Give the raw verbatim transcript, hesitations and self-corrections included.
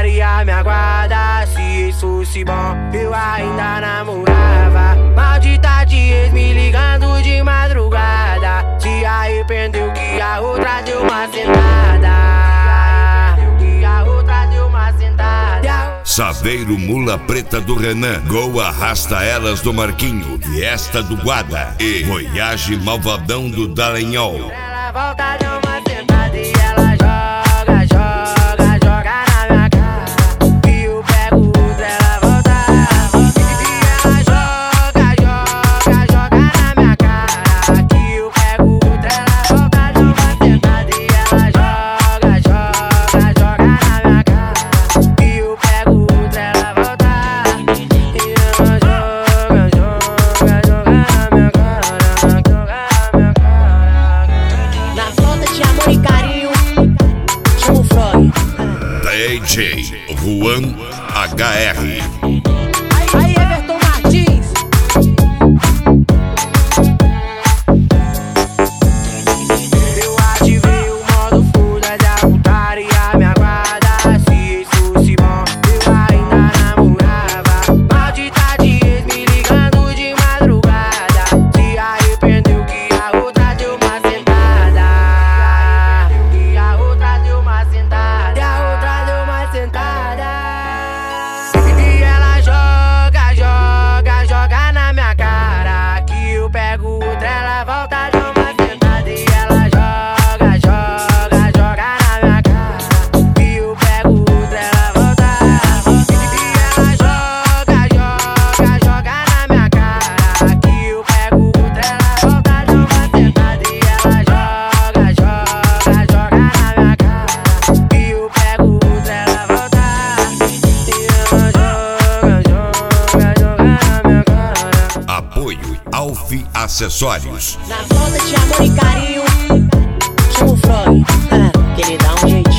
putaria me aguarda. Se isso fosse bom, eu ainda namorava. Maldita de ex me ligando de madrugada. Se arrependeu que a outra deu uma sentada. Que a outra deu uma sentada. Saveiro Mula Preta do Renan, Gol Arrasta Elas do Marquinho, Fiesta do Guada e Voyage Malvadão do Dallagnol. Ela volta de uma sentada e ela joga, joga, joga na minha cara. E eu pego outra, ela volta. E ela joga, joga, joga na minha cara. E eu pego outra, ela volta de uma sentada e ela joga, joga, joga na minha cara. E eu pego outra, ela volta. E ela joga, joga, joga na minha cara. Joga na minha cara. Na falta de amor e carinho, chama o Freud. D J Juan H R. Aí, Everton Martins. Eu ativei o modo foda-se, a putaria me aguarda. Se isso fosse bom, eu ainda namorava. Maldita de ex me ligando de madrugada. Se arrependeu que a outra deu uma sentada. Que a outra deu uma sentada. Que a outra deu uma sentada. E ela joga, joga, joga na minha cara. Que eu pego outra, ela volta de uma sentada. E ela joga, joga, joga na minha cara. Que eu pego outra, ela volta. E ela joga, joga, joga na minha cara. Que eu pego outra, ela volta de uma sentada. E ela joga, joga, joga na minha cara. Que eu pego outra, ela volta. E ela joga, joga, joga na minha cara. Apoio Alfi Acessórios. Na falta de amor e carinho, chama o Freud. Que ele dá um jeito.